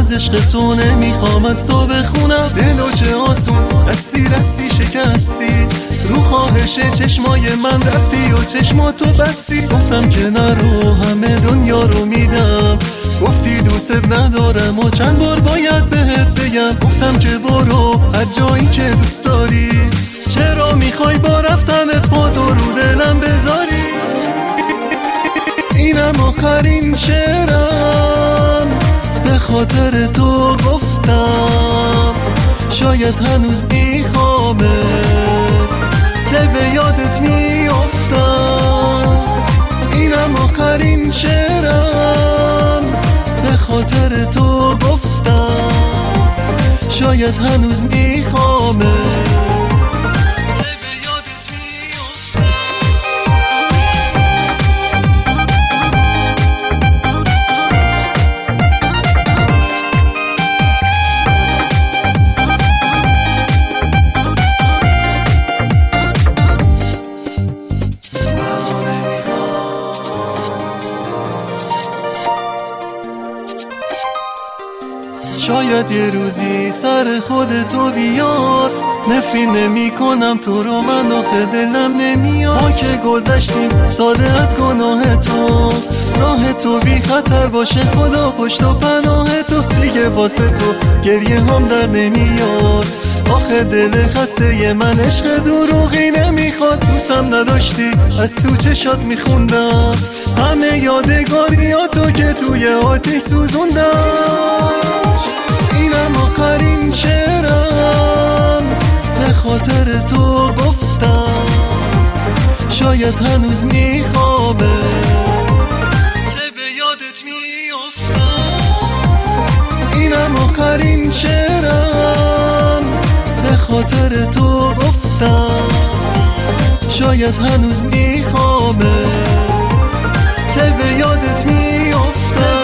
از عشق تو نمیخوام از تو بخونم. دلو چه آسون دستی شکستی، رو خواهش چشمای من رفتی و چشماتو بستی. گفتم که نرو همه دنیا رو میدم، گفتی دوست ندارم و چند بار باید بهت بگم. گفتم که برو هر جایی که دوست داری، چرا میخوای با رفتنت پاتو رو دلم بذاری؟ اینم آخرین شعرم، به خاطر تو گفتم. شاید هنوز میخوامه که به یادت میافتم. اینم آخرین شعرم، به خاطر تو گفتم. شاید هنوز میخوامه که به یادت میافتم. شاید یه روزی سر خودتو بیار، نفرین نمی کنم تو رو من آخه دلم نمیاد. ما که گذشتیم ساده از گناه تو، راه تو بی خطر باشه خدا پشت و پناه تو. دیگه واسه تو گریه هم در نمیاد، آخه دل خسته من عشق دروغی نمیخواد. دوستم نداشتی از تو چشات میخوندم، همه یادگاریاتو که توی آتیش سوزوندم. اینم آخرین شعرم، به خاطر تو گفتم. شاید هنوز میخوابه که به یادت میافتم. اینم آخرین شعرم، به خاطر تو گفتم. شاید هنوز میخوابه که به یادت میافتم.